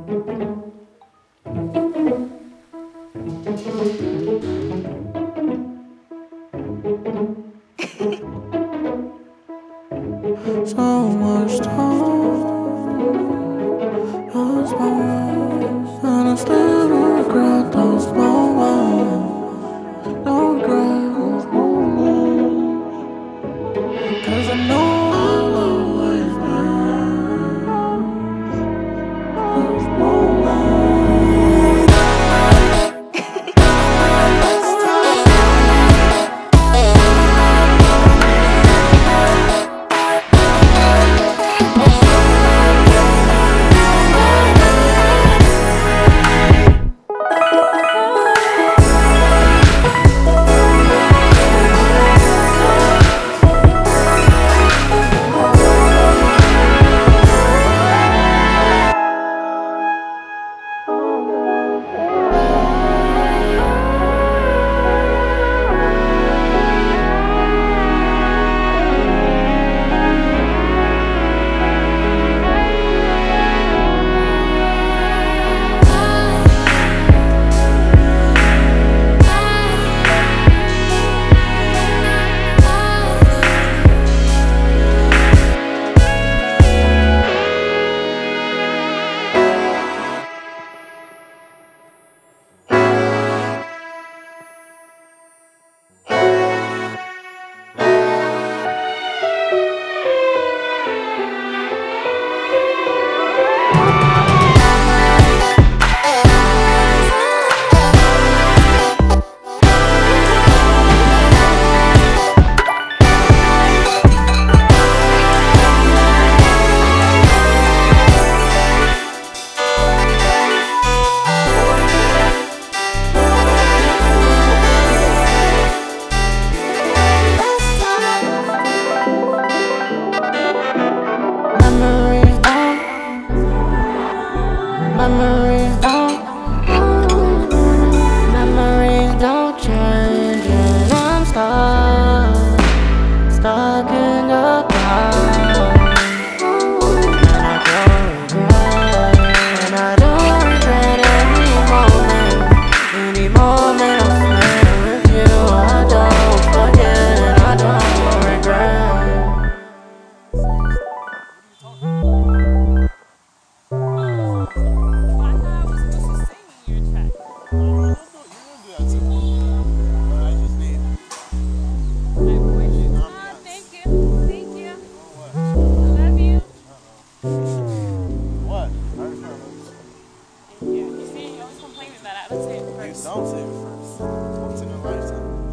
So much time has passed, and I still don't regret those moments. Don't regret those moments, 'cause I know I'll always miss those moments. Memories don't, memories don't change, and I'm stuck in the past. And I don't regret any moment I'm spent with you. I don't forget, and I don't regret. What? I already found those. You see, you always complain that I would say it You first. don't save it first. Once in a lifetime.